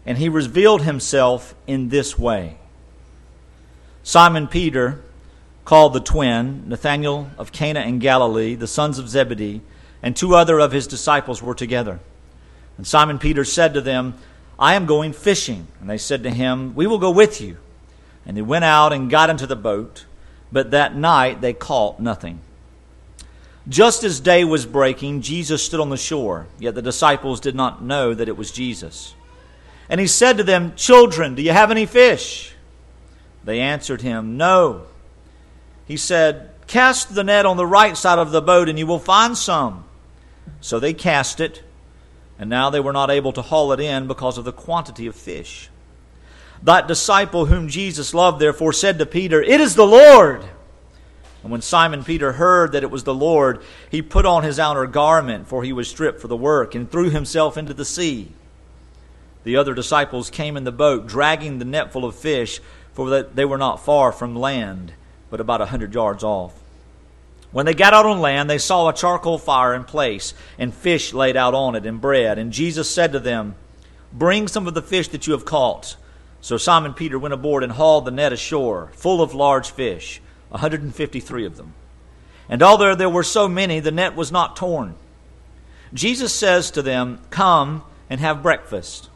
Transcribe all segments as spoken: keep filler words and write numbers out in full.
and he revealed himself in this way. Simon Peter, called the twin, Nathanael of Cana in Galilee, the sons of Zebedee, and two other of his disciples were together. And Simon Peter said to them, I am going fishing. And they said to him, we will go with you. And he went out and got into the boat, but that night they caught nothing. Just as day was breaking, Jesus stood on the shore, yet the disciples did not know that it was Jesus. And he said to them, children, do you have any fish? They answered him, no. He said, cast the net on the right side of the boat, and you will find some. So they cast it, and now they were not able to haul it in because of the quantity of fish. That disciple whom Jesus loved, therefore, said to Peter, it is the Lord. And when Simon Peter heard that it was the Lord, he put on his outer garment, for he was stripped for the work, and threw himself into the sea. The other disciples came in the boat, dragging the net full of fish, for that they were not far from land, but about a hundred yards off. When they got out on land, they saw a charcoal fire in place, and fish laid out on it, and bread. And Jesus said to them, bring some of the fish that you have caught. So Simon Peter went aboard and hauled the net ashore, full of large fish, one hundred fifty-three of them. And although there were so many, the net was not torn. Jesus says to them, come and have breakfast.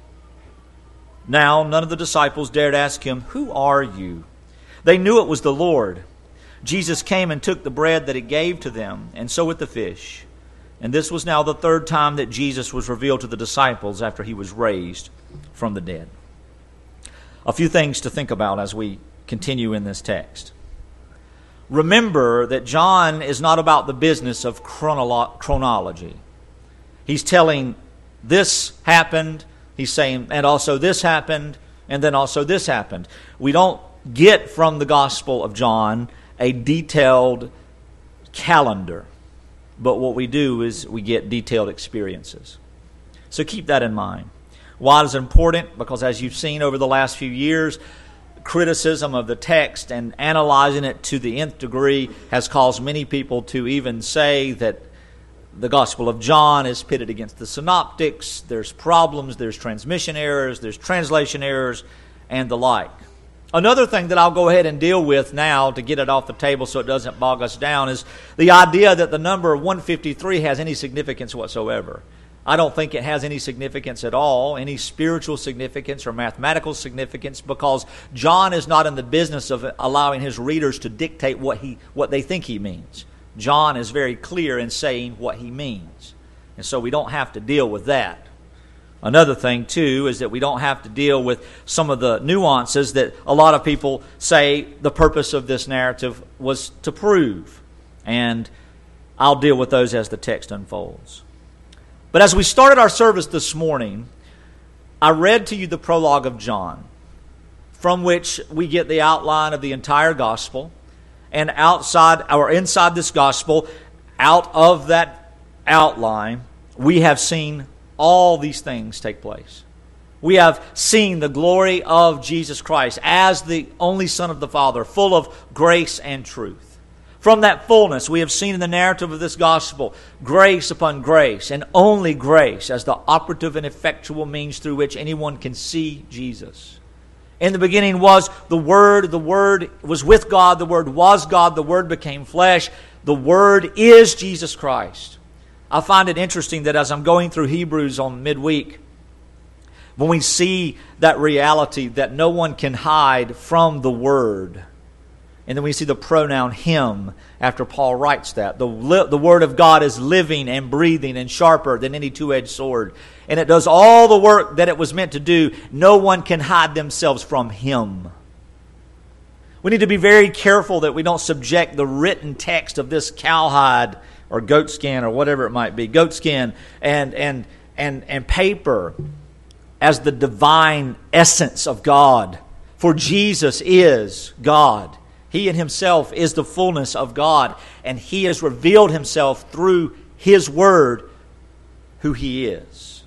Now none of the disciples dared ask him, who are you? They knew it was the Lord. Jesus came and took the bread that he gave to them, and so with the fish. And this was now the third time that Jesus was revealed to the disciples after he was raised from the dead. A few things to think about as we continue in this text. Remember that John is not about the business of chronolo- chronology. He's telling this happened, he's saying, and also this happened, and then also this happened. We don't get from the Gospel of John a detailed calendar, but what we do is we get detailed experiences. So keep that in mind. Why is it important? Because as you've seen over the last few years, criticism of the text and analyzing it to the nth degree has caused many people to even say that the Gospel of John is pitted against the synoptics. There's problems, there's transmission errors, there's translation errors, and the like. Another thing that I'll go ahead and deal with now to get it off the table so it doesn't bog us down is the idea that the number one fifty-three has any significance whatsoever. I don't think it has any significance at all, any spiritual significance or mathematical significance, because John is not in the business of allowing his readers to dictate what he what they think he means. John is very clear in saying what he means. And so we don't have to deal with that. Another thing, too, is that we don't have to deal with some of the nuances that a lot of people say the purpose of this narrative was to prove. And I'll deal with those as the text unfolds. But as we started our service this morning, I read to you the prologue of John, from which we get the outline of the entire gospel. And outside or inside this gospel, out of that outline, we have seen all these things take place. We have seen the glory of Jesus Christ as the only Son of the Father, full of grace and truth. From that fullness, we have seen in the narrative of this gospel grace upon grace, and only grace as the operative and effectual means through which anyone can see Jesus. In the beginning was the Word, the Word was with God, the Word was God, the Word became flesh. The Word is Jesus Christ. I find it interesting that as I'm going through Hebrews on midweek, when we see that reality that no one can hide from the Word, and then we see the pronoun him after Paul writes that. The, li- the Word of God is living and breathing and sharper than any two-edged sword. And it does all the work that it was meant to do. No one can hide themselves from Him. We need to be very careful that we don't subject the written text of this cowhide or goat skin or whatever it might be, goat skin and, and, and, and paper as the divine essence of God. For Jesus is God. He in Himself is the fullness of God, and He has revealed Himself through His Word, who He is.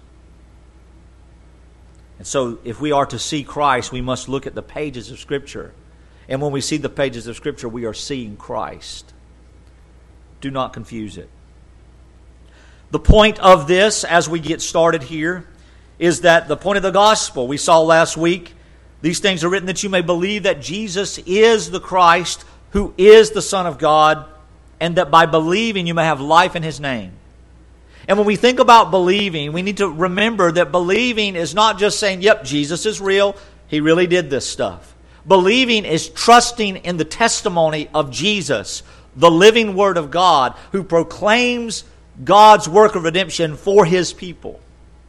And so if we are to see Christ, we must look at the pages of Scripture. And when we see the pages of Scripture, we are seeing Christ. Do not confuse it. The point of this, as we get started here, is that the point of the gospel we saw last week, these things are written that you may believe that Jesus is the Christ, who is the Son of God, and that by believing you may have life in His name. And when we think about believing, we need to remember that believing is not just saying, yep, Jesus is real, He really did this stuff. Believing is trusting in the testimony of Jesus, the living Word of God, who proclaims God's work of redemption for His people.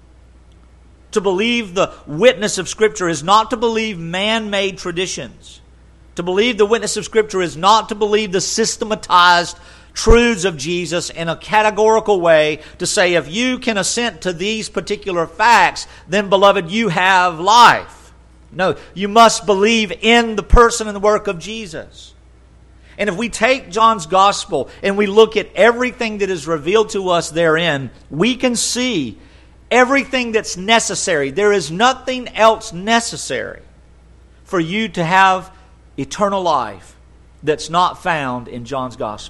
To believe the witness of Scripture is not to believe man-made traditions. To believe the witness of Scripture is not to believe the systematized truths of Jesus in a categorical way to say, if you can assent to these particular facts, then, beloved, you have life. No, you must believe in the person and the work of Jesus. And if we take John's Gospel and we look at everything that is revealed to us therein, we can see everything that's necessary. There is nothing else necessary for you to have eternal life that's not found in John's Gospel.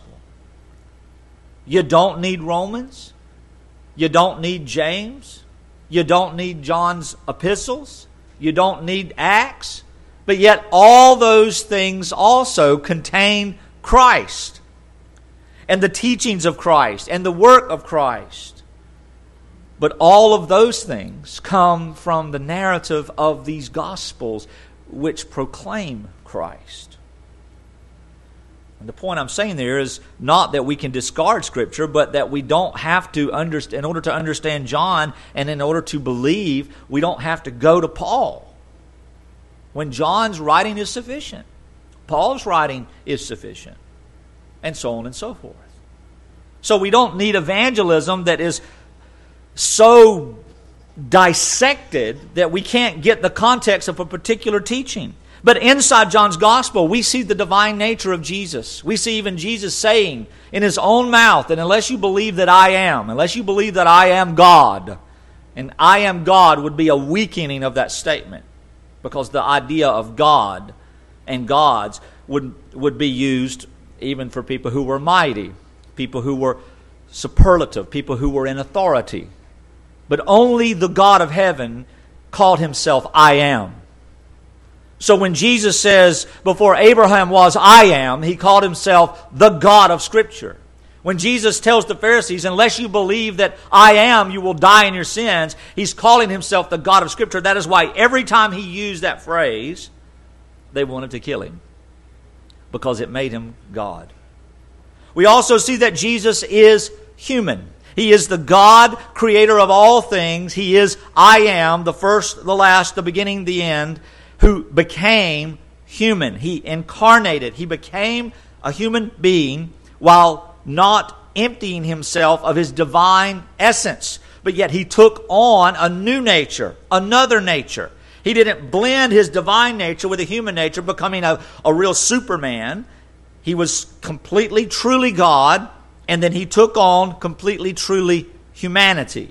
You don't need Romans. You don't need James. You don't need John's epistles. You don't need Acts. But yet all those things also contain Christ and the teachings of Christ and the work of Christ. But all of those things come from the narrative of these Gospels which proclaim Christ. And the point I'm saying there is not that we can discard Scripture, but that we don't have to understand, in order to understand John and in order to believe, we don't have to go to Paul. When John's writing is sufficient, Paul's writing is sufficient, and so on and so forth. So we don't need evangelism that is so dissected that we can't get the context of a particular teaching. But inside John's Gospel, we see the divine nature of Jesus. We see even Jesus saying in His own mouth that unless you believe that I am, unless you believe that I am God, and I am God would be a weakening of that statement, because the idea of God and gods would, would be used even for people who were mighty, people who were superlative, people who were in authority. But only the God of heaven called Himself I am. So when Jesus says, before Abraham was, I am, He called Himself the God of Scripture. When Jesus tells the Pharisees, unless you believe that I am, you will die in your sins, He's calling Himself the God of Scripture. That is why every time He used that phrase, they wanted to kill Him, because it made Him God. We also see that Jesus is human. He is the God, creator of all things. He is I am, the first, the last, the beginning, the end, who became human. He incarnated. He became a human being while not emptying Himself of His divine essence. But yet He took on a new nature, another nature. He didn't blend His divine nature with a human nature, becoming a, a real Superman. He was completely, truly God, and then He took on completely, truly humanity.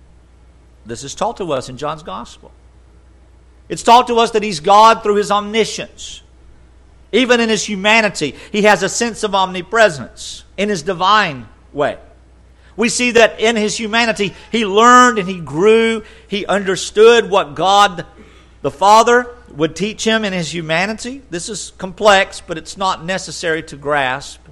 This is taught to us in John's Gospel. It's taught to us that He's God through His omniscience. Even in His humanity, He has a sense of omnipresence in His divine way. We see that in His humanity, He learned and He grew. He understood what God the Father would teach Him in His humanity. This is complex, but it's not necessary to grasp.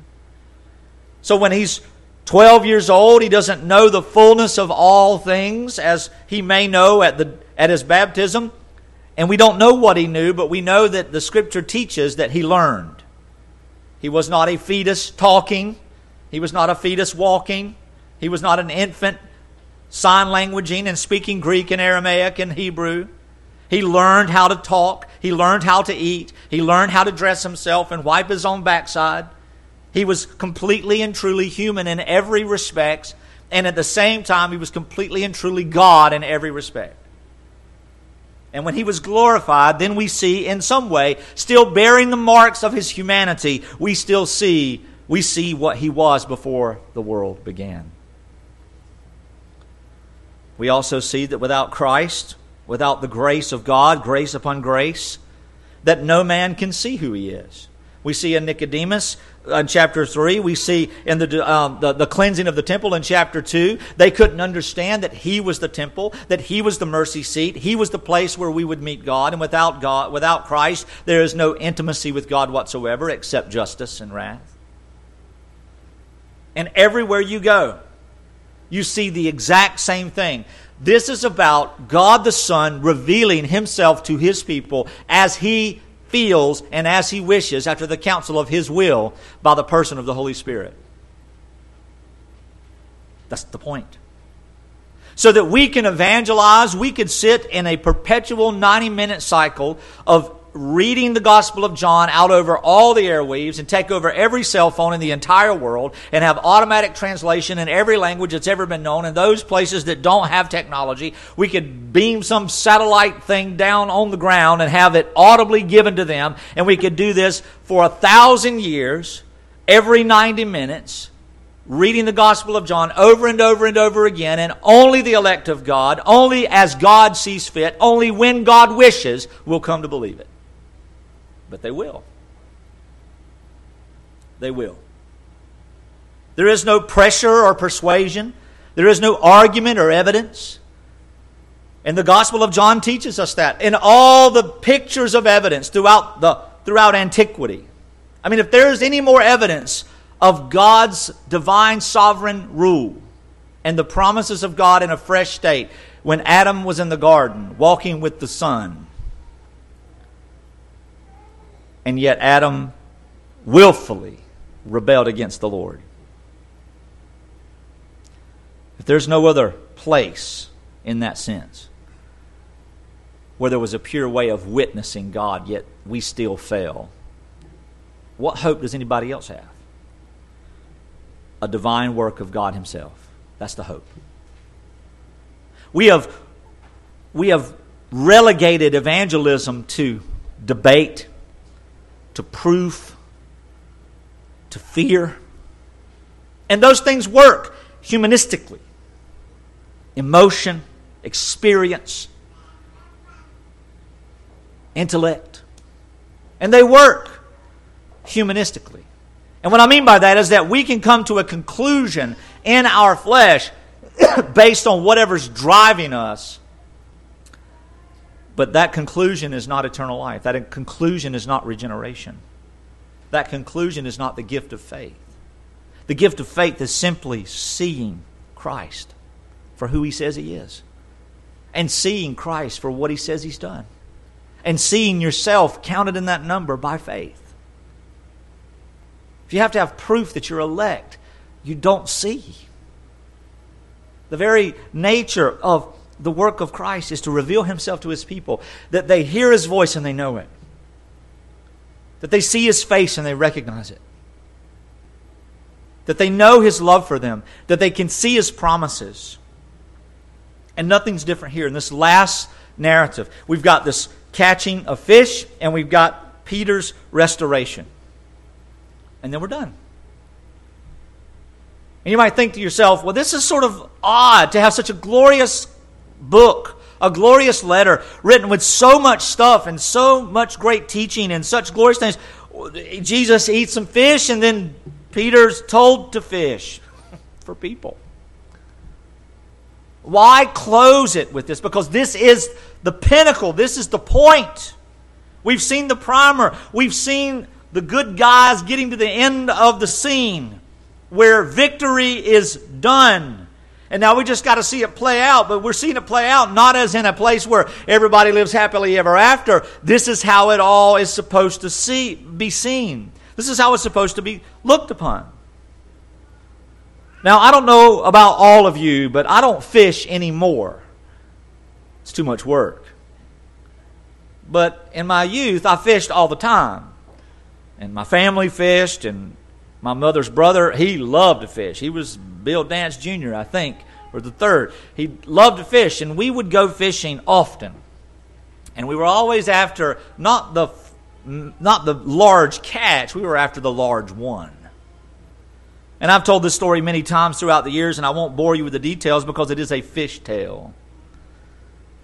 So when He's twelve years old, He doesn't know the fullness of all things as He may know at the at His baptism. And we don't know what He knew, but we know that the Scripture teaches that He learned. He was not a fetus talking. He was not a fetus walking. He was not an infant sign languaging and speaking Greek and Aramaic and Hebrew. He learned how to talk. He learned how to eat. He learned how to dress himself and wipe his own backside. He was completely and truly human in every respect. And at the same time, He was completely and truly God in every respect. And when He was glorified, then we see in some way, still bearing the marks of His humanity, we still see, we see what He was before the world began. We also see that without Christ, without the grace of God, grace upon grace, that no man can see who He is. We see in Nicodemus in chapter three. We see in the, um, the the cleansing of the temple in chapter two. They couldn't understand that He was the temple, that He was the mercy seat. He was the place where we would meet God. And without God, without Christ, there is no intimacy with God whatsoever except justice and wrath. And everywhere you go, you see the exact same thing. This is about God the Son revealing Himself to His people as He feels and as He wishes after the counsel of His will by the person of the Holy Spirit. That's the point. So that we can evangelize, we could sit in a perpetual ninety-minute cycle of reading the Gospel of John out over all the airwaves and take over every cell phone in the entire world and have automatic translation in every language that's ever been known. In those places that don't have technology, we could beam some satellite thing down on the ground and have it audibly given to them. And we could do this for a thousand years, every ninety minutes, reading the Gospel of John over and over and over again, and only the elect of God, only as God sees fit, only when God wishes, will come to believe it. But they will. They will. There is no pressure or persuasion. There is no argument or evidence. And the Gospel of John teaches us that. In all the pictures of evidence throughout the throughout antiquity. I mean, if there is any more evidence of God's divine sovereign rule and the promises of God in a fresh state, when Adam was in the garden walking with the Son, and yet Adam willfully rebelled against the Lord. If there's no other place in that sense where there was a pure way of witnessing God, yet we still fail, what hope does anybody else have? A divine work of God Himself. That's the hope. We have, we have relegated evangelism to debate, to proof, to fear. And those things work humanistically. Emotion, experience, intellect. And they work humanistically. And what I mean by that is that we can come to a conclusion in our flesh based on whatever's driving us. But that conclusion is not eternal life. That conclusion is not regeneration. That conclusion is not the gift of faith. The gift of faith is simply seeing Christ for who He says He is. And seeing Christ for what He says He's done. And seeing yourself counted in that number by faith. If you have to have proof that you're elect, you don't see. The very nature of the work of Christ is to reveal Himself to His people, that they hear His voice and they know it, that they see His face and they recognize it, that they know His love for them, that they can see His promises. And nothing's different here. In this last narrative, we've got this catching of fish and we've got Peter's restoration. And then we're done. And you might think to yourself, well, this is sort of odd to have such a glorious book, a glorious letter written with so much stuff and so much great teaching and such glorious things. Jesus eats some fish and then Peter's told to fish for people. Why close it with this? Because this is the pinnacle. This is the point. We've seen the primer. We've seen the good guys getting to the end of the scene where victory is done. And now we just got to see it play out. But we're seeing it play out not as in a place where everybody lives happily ever after. This is how it all is supposed to see, be seen. This is how it's supposed to be looked upon. Now, I don't know about all of you, but I don't fish anymore. It's too much work. But in my youth, I fished all the time. And my family fished, and my mother's brother, he loved to fish. He was Bill Dance Junior, I think, or the third. He loved to fish, and we would go fishing often. And we were always after not the not the large catch, we were after the large one. And I've told this story many times throughout the years, and I won't bore you with the details because it is a fish tale.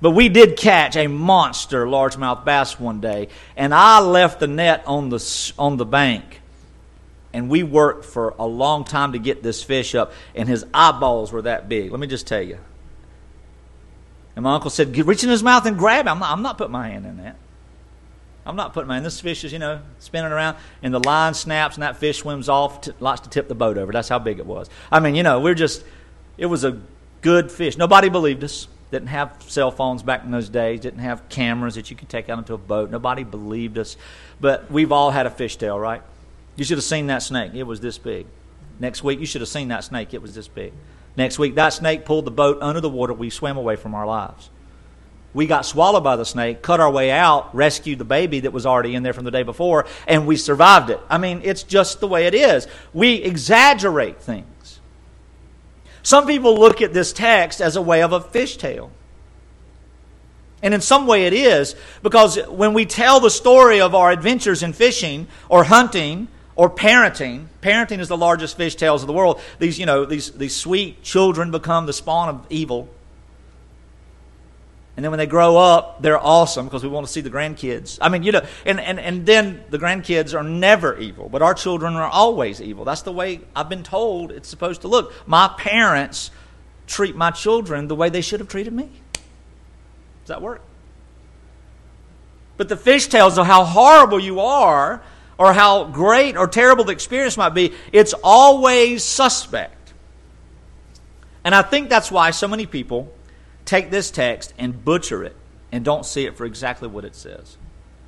But we did catch a monster largemouth bass one day, and I left the net on the on the bank. And we worked for a long time to get this fish up, and his eyeballs were that big. Let me just tell you. And my uncle said, reach in his mouth and grab him. I'm not, I'm not putting my hand in that. I'm not putting my hand. This fish is, you know, spinning around, and the line snaps, and that fish swims off, t- likes to tip the boat over. That's how big it was. I mean, you know, we're just, it was a good fish. Nobody believed us. Didn't have cell phones back in those days. Didn't have cameras that you could take out into a boat. Nobody believed us. But we've all had a fishtail, right? You should have seen that snake. It was this big. Next week, you should have seen that snake. It was this big. Next week, that snake pulled the boat under the water. We swam away from our lives. We got swallowed by the snake, cut our way out, rescued the baby that was already in there from the day before, and we survived it. I mean, it's just the way it is. We exaggerate things. Some people look at this text as a way of a fishtail. And in some way it is, because when we tell the story of our adventures in fishing or hunting or parenting, parenting is the largest fishtails of the world. These, you know, these, these sweet children become the spawn of evil. And then when they grow up, they're awesome because we want to see the grandkids. I mean, you know, and, and, and then the grandkids are never evil, but our children are always evil. That's the way I've been told it's supposed to look. My parents treat my children the way they should have treated me. Does that work? But the fishtails of how horrible you are or how great or terrible the experience might be, it's always suspect. And I think that's why so many people take this text and butcher it and don't see it for exactly what it says.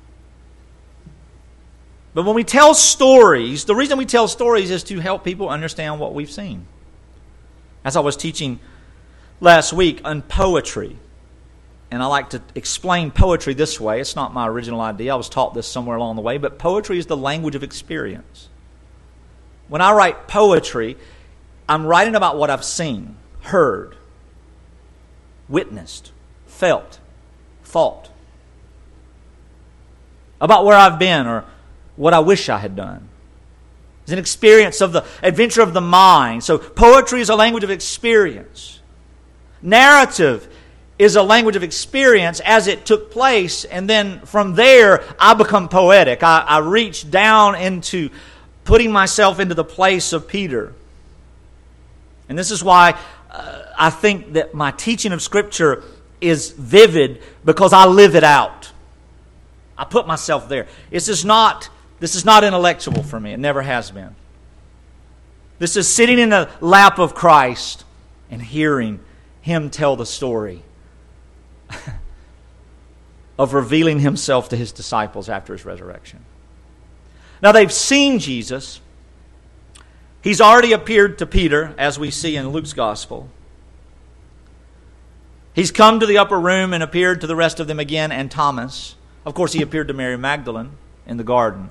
But when we tell stories, the reason we tell stories is to help people understand what we've seen. As I was teaching last week on poetry, and I like to explain poetry this way. It's not my original idea. I was taught this somewhere along the way, but poetry is the language of experience. When I write poetry, I'm writing about what I've seen, heard, witnessed, felt, thought. About where I've been or what I wish I had done. It's an experience of the adventure of the mind. So poetry is a language of experience. Narrative is a language of experience as it took place, and then from there I become poetic. I, I reach down into putting myself into the place of Peter. And this is why uh, I think that my teaching of Scripture is vivid, because I live it out. I put myself there. This is not, this is not intellectual for me. It never has been. This is sitting in the lap of Christ and hearing Him tell the story of revealing Himself to His disciples after His resurrection. Now they've seen Jesus. He's already appeared to Peter, as we see in Luke's Gospel. He's come to the upper room and appeared to the rest of them again, and Thomas. Of course, He appeared to Mary Magdalene in the garden.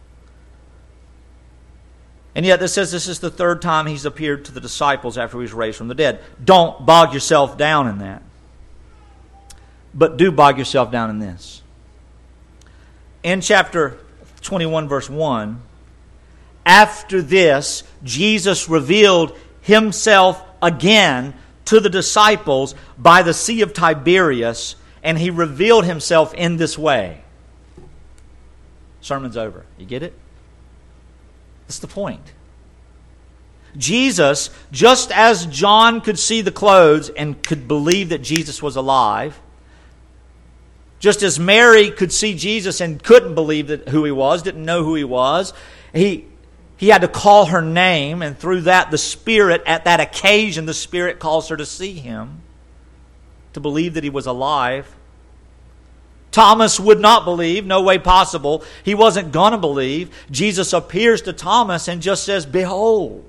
And yet this says this is the third time He's appeared to the disciples after He was raised from the dead. Don't bog yourself down in that. But do bog yourself down in this. In chapter twenty-one, verse one, after this, Jesus revealed Himself again to the disciples by the Sea of Tiberias, and He revealed Himself in this way. Sermon's over. You get it? That's the point. Jesus, just as John could see the clothes and could believe that Jesus was alive, just as Mary could see Jesus and couldn't believe that who He was, didn't know who He was, he, he had to call her name, and through that, the Spirit, at that occasion, the Spirit calls her to see Him, to believe that He was alive. Thomas would not believe, no way possible. He wasn't going to believe. Jesus appears to Thomas and just says, "Behold,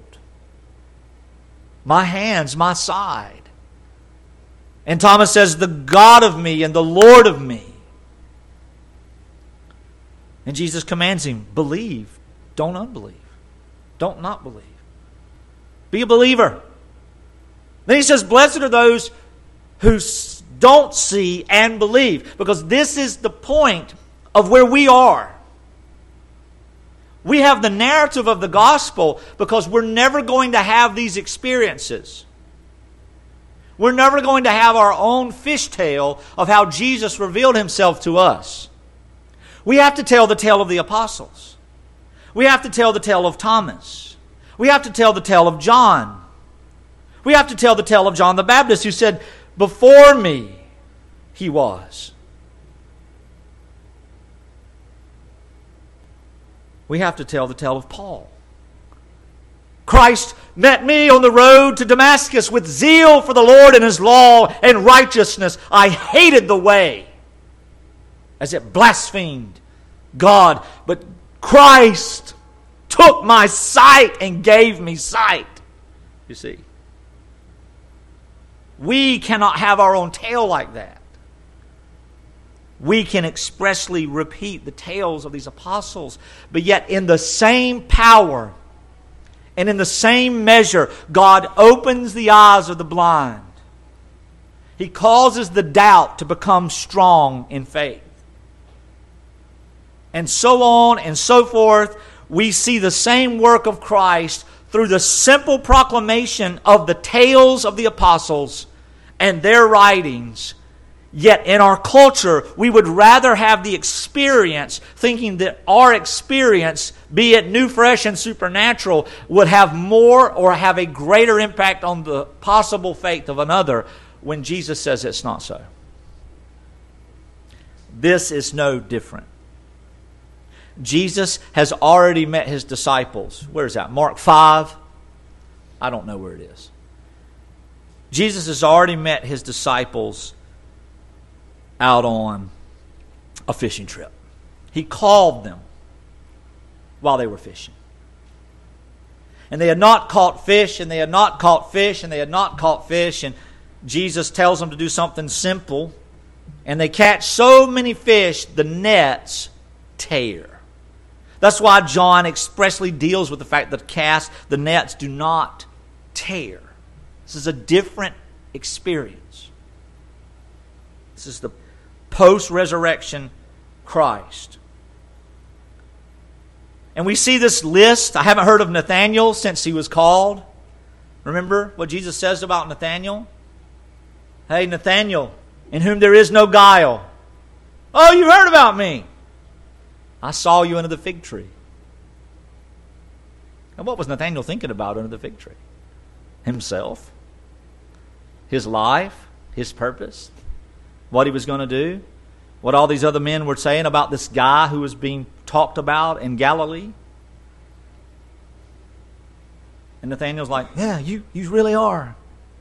my hands, my side." And Thomas says, "The God of me and the Lord of me." And Jesus commands him, believe, don't unbelieve. Don't not believe. Be a believer. Then He says, blessed are those who don't see and believe. Because this is the point of where we are. We have the narrative of the gospel because we're never going to have these experiences. We're never going to have our own fishtail of how Jesus revealed Himself to us. We have to tell the tale of the apostles. We have to tell the tale of Thomas. We have to tell the tale of John. We have to tell the tale of John the Baptist, who said, "Before me He was." We have to tell the tale of Paul. "Christ met me on the road to Damascus with zeal for the Lord and His law and righteousness. I hated the way, as it blasphemed God. But Christ took my sight and gave me sight." You see, we cannot have our own tale like that. We can expressly repeat the tales of these apostles, but yet in the same power and in the same measure, God opens the eyes of the blind. He causes the doubt to become strong in faith. And so on and so forth, we see the same work of Christ through the simple proclamation of the tales of the apostles and their writings. Yet in our culture, we would rather have the experience, thinking that our experience, be it new, fresh, and supernatural, would have more or have a greater impact on the possible faith of another, when Jesus says it's not so. This is no different. Jesus has already met His disciples. Where is that? Mark five? I don't know where it is. Jesus has already met His disciples out on a fishing trip. He called them while they were fishing. And they had not caught fish, and they had not caught fish, and they had not caught fish, and Jesus tells them to do something simple, and they catch so many fish, the nets tear. That's why John expressly deals with the fact that the cast, the nets do not tear. This is a different experience. This is the post-resurrection Christ. And we see this list. I haven't heard of Nathanael since he was called. Remember what Jesus says about Nathanael? "Hey, Nathanael, in whom there is no guile. Oh, you heard about me. I saw you under the fig tree." And what was Nathanael thinking about under the fig tree? Himself. His life. His purpose. What he was going to do. What all these other men were saying about this guy who was being talked about in Galilee. And Nathanael's like, "Yeah, you, you really are.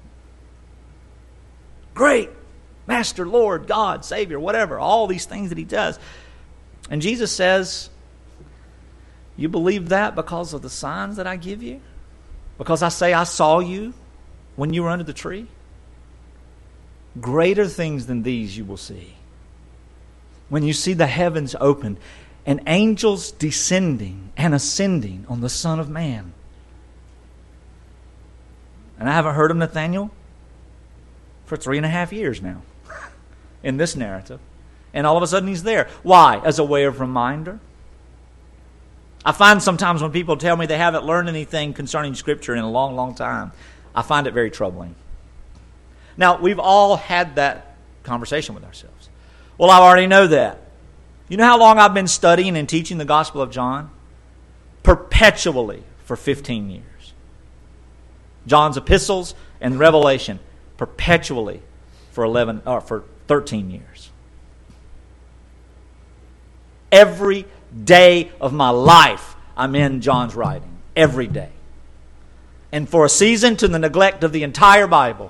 Great. Master, Lord, God, Savior, whatever." All these things that he does. And Jesus says, "You believe that because of the signs that I give you? Because I say I saw you when you were under the tree? Greater things than these you will see. When you see the heavens opened and angels descending and ascending on the Son of Man." And I haven't heard of Nathanael for three and a half years now in this narrative. And all of a sudden he's there. Why? As a way of reminder. I find sometimes when people tell me they haven't learned anything concerning Scripture in a long, long time, I find it very troubling. Now, we've all had that conversation with ourselves. Well, I already know that. You know how long I've been studying and teaching the Gospel of John? Perpetually for fifteen years. John's epistles and Revelation, perpetually for eleven or for thirteen years. Every day of my life, I'm in John's writing. Every day. And for a season, to the neglect of the entire Bible.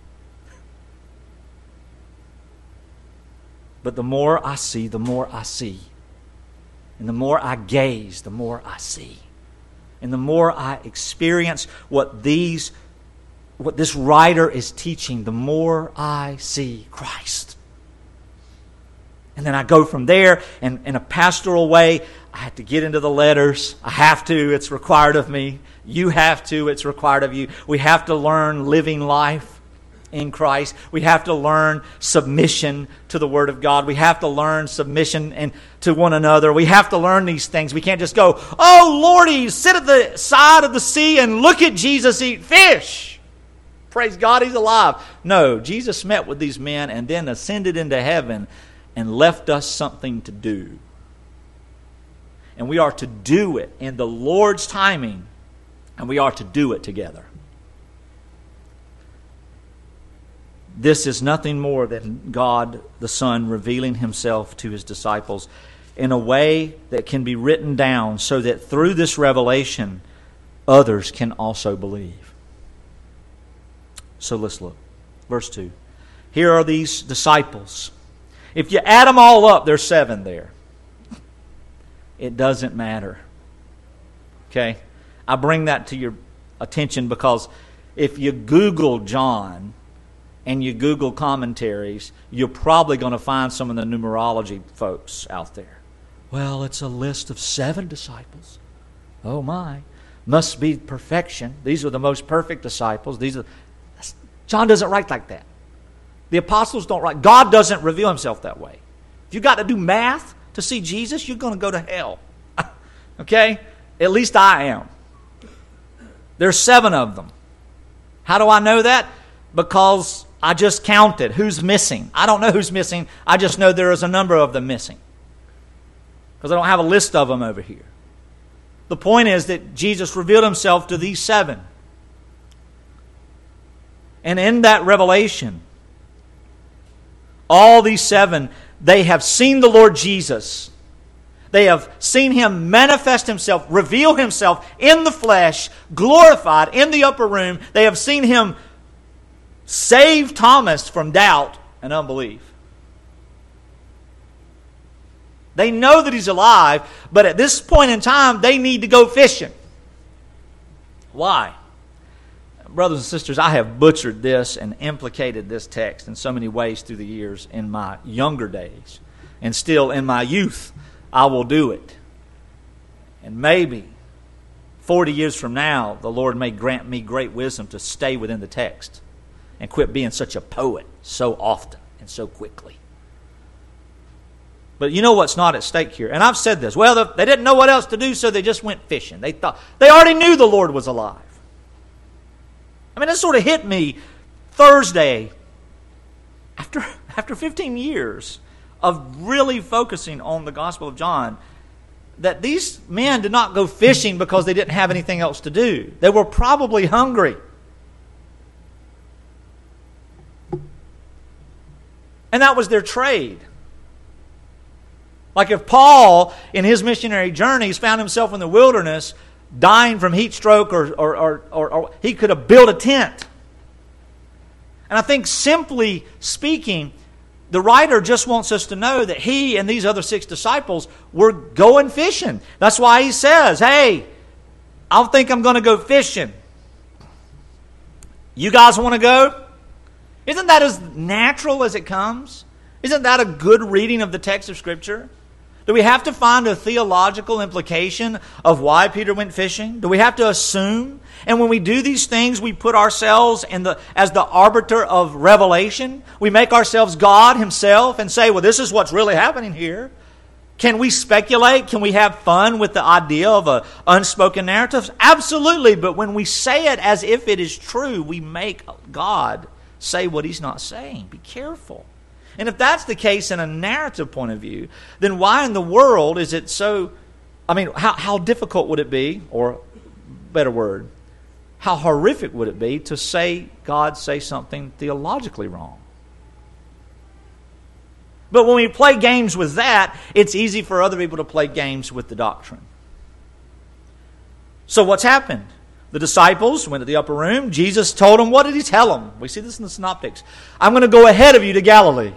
But the more I see, the more I see. And the more I gaze, the more I see. And the more I experience what these, what this writer is teaching, the more I see Christ. And then I go from there, and in a pastoral way, I have to get into the letters. I have to. It's required of me. You have to. It's required of you. We have to learn living life in Christ. We have to learn submission to the Word of God. We have to learn submission and to one another. We have to learn these things. We can't just go, "Oh, Lordy, sit at the side of the sea and look at Jesus eat fish." Praise God, he's alive. No, Jesus met with these men and then ascended into heaven and left us something to do. And we are to do it in the Lord's timing, and we are to do it together. This is nothing more than God the Son revealing himself to his disciples in a way that can be written down so that through this revelation, others can also believe. So let's look. Verse two. Here are these disciples. If you add them all up, there's seven there. It doesn't matter. Okay? I bring that to your attention because if you Google John and you Google commentaries, you're probably going to find some of the numerology folks out there. Well, it's a list of seven disciples. Oh my. Must be perfection. These are the most perfect disciples. These are John doesn't write like that. The apostles don't write. God doesn't reveal himself that way. If you've got to do math to see Jesus, you're going to go to hell. Okay? At least I am. There's seven of them. How do I know that? Because I just counted who's missing. I don't know who's missing. I just know there is a number of them missing. Because I don't have a list of them over here. The point is that Jesus revealed himself to these seven. And in that revelation, all these seven, they have seen the Lord Jesus. They have seen him manifest himself, reveal himself in the flesh, glorified in the upper room. They have seen him save Thomas from doubt and unbelief. They know that he's alive, but at this point in time, they need to go fishing. Why? Brothers and sisters, I have butchered this and implicated this text in so many ways through the years in my younger days. And still in my youth, I will do it. And maybe forty years from now, the Lord may grant me great wisdom to stay within the text and quit being such a poet so often and so quickly. But you know what's not at stake here? And I've said this. Well, they didn't know what else to do, so they just went fishing. They thought they already knew the Lord was alive. I mean, that sort of hit me Thursday after after fifteen years of really focusing on the Gospel of John, that these men did not go fishing because they didn't have anything else to do. They were probably hungry. And that was their trade. Like if Paul, in his missionary journeys, found himself in the wilderness dying from heat stroke, or, or, or, or, or he could have built a tent. And I think simply speaking, the writer just wants us to know that he and these other six disciples were going fishing. That's why he says, hey, I think I'm going to go fishing. You guys want to go? Isn't that as natural as it comes? Isn't that a good reading of the text of Scripture? Do we have to find a theological implication of why Peter went fishing? Do we have to assume? And when we do these things, we put ourselves in the as the arbiter of revelation. We make ourselves God himself and say, well, this is what's really happening here. Can we speculate? Can we have fun with the idea of an unspoken narrative? Absolutely. But when we say it as if it is true, we make God say what he's not saying. Be careful. And if that's the case in a narrative point of view, then why in the world is it so, I mean, how, how difficult would it be, or better word, how horrific would it be to say God say something theologically wrong? But when we play games with that, it's easy for other people to play games with the doctrine. So what's happened? The disciples went to the upper room. Jesus told them, what did he tell them? We see this in the synoptics. I'm going to go ahead of you to Galilee.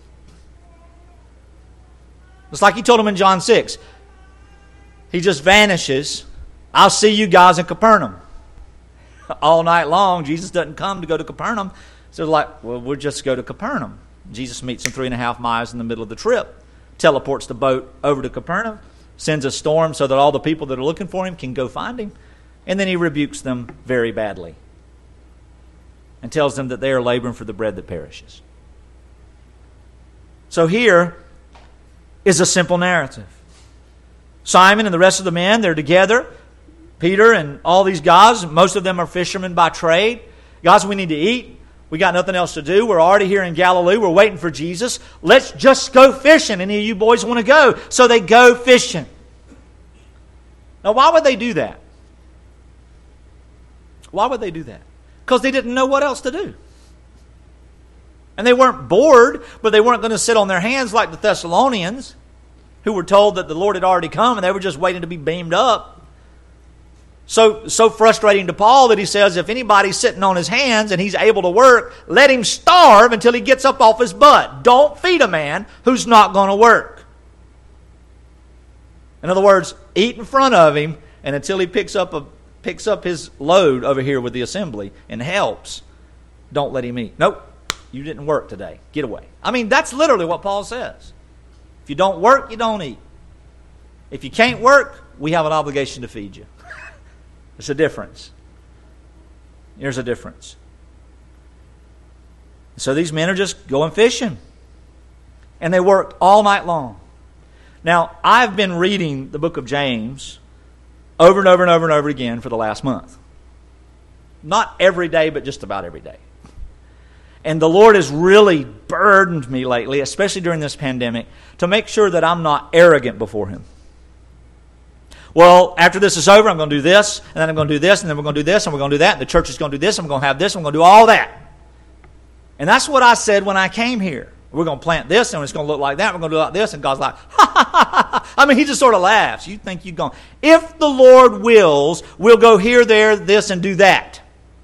It's like he told them in John six. He just vanishes. I'll see you guys in Capernaum. All night long, Jesus doesn't come to go to Capernaum. So they're like, well, we'll just go to Capernaum. Jesus meets them three and a half miles in the middle of the trip, teleports the boat over to Capernaum, sends a storm so that all the people that are looking for him can go find him. And then he rebukes them very badly and tells them that they are laboring for the bread that perishes. So here is a simple narrative. Simon and the rest of the men, they're together. Peter and all these guys, most of them are fishermen by trade. Guys, we need to eat. We got nothing else to do. We're already here in Galilee. We're waiting for Jesus. Let's just go fishing. Any of you boys want to go? So they go fishing. Now, why would they do that? Why would they do that? Because they didn't know what else to do. And they weren't bored, but they weren't going to sit on their hands like the Thessalonians, who were told that the Lord had already come and they were just waiting to be beamed up. So, so frustrating to Paul that he says, if anybody's sitting on his hands and he's able to work, let him starve until he gets up off his butt. Don't feed a man who's not going to work. In other words, eat in front of him, and until he picks up a picks up his load over here with the assembly and helps, don't let him eat. Nope, you didn't work today. Get away. I mean, that's literally what Paul says. If you don't work, you don't eat. If you can't work, we have an obligation to feed you. There's a difference. There's a difference. So these men are just going fishing. And they worked all night long. Now, I've been reading the book of James over and over and over and over again for the last month. Not every day, but just about every day. And the Lord has really burdened me lately, especially during this pandemic, to make sure that I'm not arrogant before Him. Well, after this is over, I'm going to do this, and then I'm going to do this, and then we're going to do this, and we're going to do that, and the church is going to do this, and we're going to have this, and we're going to do all that. And that's what I said when I came here. We're going to plant this, and it's going to look like that. We're going to do like this, and God's like, ha, ha, ha, ha. I mean, He just sort of laughs. You think you're going, if the Lord wills, we'll go here, there, this, and do that.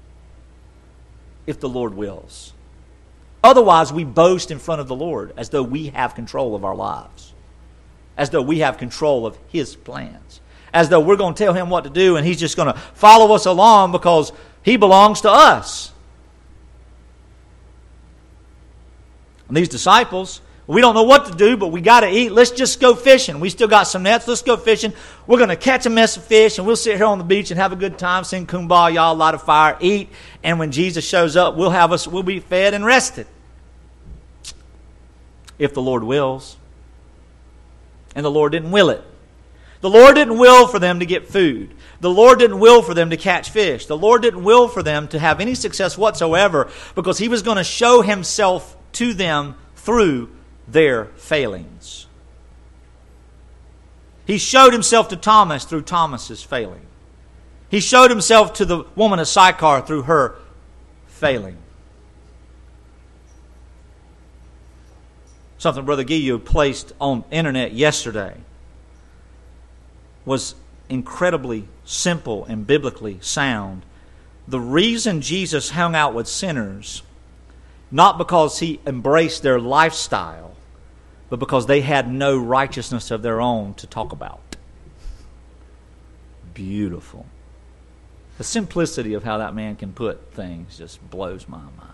If the Lord wills. Otherwise, we boast in front of the Lord as though we have control of our lives. As though we have control of His plans. As though we're going to tell Him what to do and He's just going to follow us along because He belongs to us. And these disciples, we don't know what to do, but we got to eat. Let's just go fishing. We still got some nets. Let's go fishing. We're going to catch a mess of fish and we'll sit here on the beach and have a good time, sing kumbaya, light a fire, eat. And when Jesus shows up, we'll have us, we'll be fed and rested. If the Lord wills. And the Lord didn't will it. The Lord didn't will for them to get food. The Lord didn't will for them to catch fish. The Lord didn't will for them to have any success whatsoever because He was going to show Himself to them through their failings. He showed Himself to Thomas through Thomas's failing. He showed Himself to the woman of Sychar through her failing. Something Brother Guillou placed on internet yesterday was incredibly simple and biblically sound. The reason Jesus hung out with sinners, not because He embraced their lifestyle, but because they had no righteousness of their own to talk about. Beautiful. The simplicity of how that man can put things just blows my mind.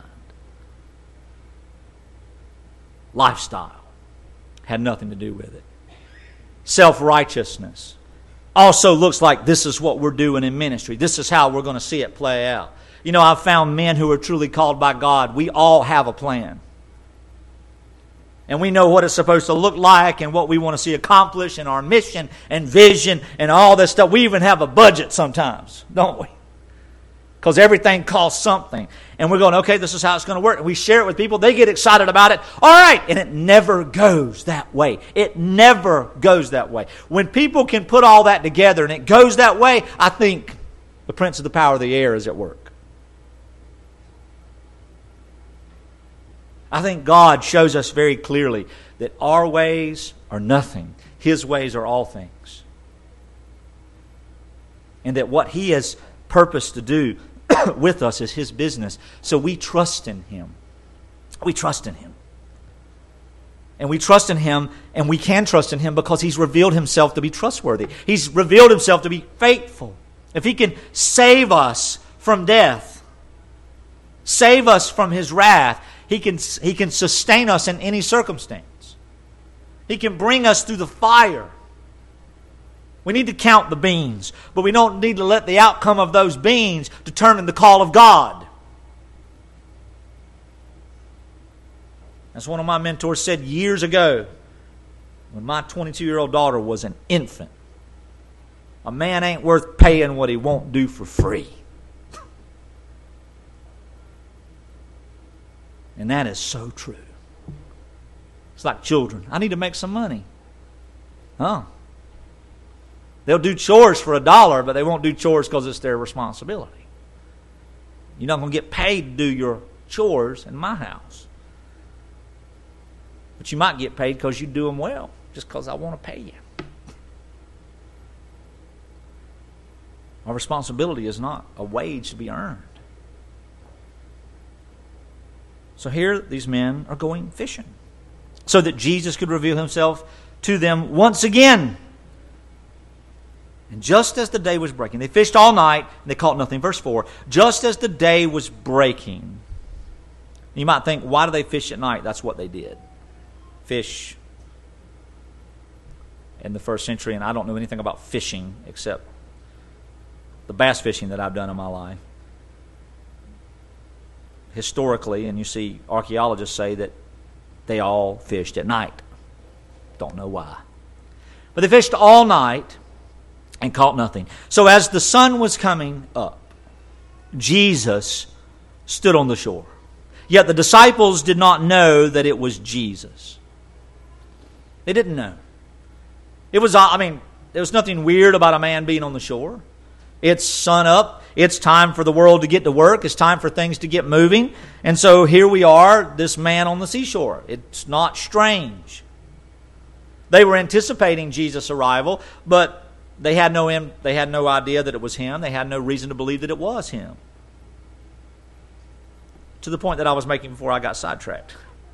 Lifestyle had nothing to do with it. Self-righteousness also looks like this is what we're doing in ministry. This is how we're going to see it play out. You know, I've found men who are truly called by God. We all have a plan. And we know what it's supposed to look like and what we want to see accomplished and our mission and vision and all this stuff. We even have a budget sometimes, don't we? Because everything costs something. And we're going, okay, this is how it's going to work. And we share it with people. They get excited about it. All right. And it never goes that way. It never goes that way. When people can put all that together and it goes that way, I think the prince of the power of the air is at work. I think God shows us very clearly that our ways are nothing. His ways are all things. And that what He has purposed to do with us is His business. So we trust in Him. We trust in Him. And we trust in Him, and we can trust in Him because He's revealed Himself to be trustworthy. He's revealed Himself to be faithful. If He can save us from death, save us from His wrath, He can, He can sustain us in any circumstance. He can bring us through the fire. We need to count the beans, but we don't need to let the outcome of those beans determine the call of God. As one of my mentors said years ago, when my twenty-two-year-old daughter was an infant, a man ain't worth paying what he won't do for free. And that is so true. It's like children. I need to make some money. Huh? They'll do chores for a dollar, but they won't do chores because it's their responsibility. You're not going to get paid to do your chores in my house. But you might get paid because you do them well, just because I want to pay you. Our responsibility is not a wage to be earned. So here these men are going fishing so that Jesus could reveal himself to them once again. And just as the day was breaking, they fished all night and they caught nothing. Verse four, just as the day was breaking. You might think, why do they fish at night? That's what they did. Fish in the first century, and I don't know anything about fishing except the bass fishing that I've done in my life. Historically, and you see archaeologists say that they all fished at night. Don't know why. But they fished all night and caught nothing. So as the sun was coming up, Jesus stood on the shore. Yet the disciples did not know that it was Jesus. They didn't know. It was, I mean, there was nothing weird about a man being on the shore. It's sun up. It's time for the world to get to work. It's time for things to get moving. And so here we are, this man on the seashore. It's not strange. They were anticipating Jesus' arrival, but they had no they had no idea that it was him. They had no reason to believe that it was him. To the point that I was making before I got sidetracked.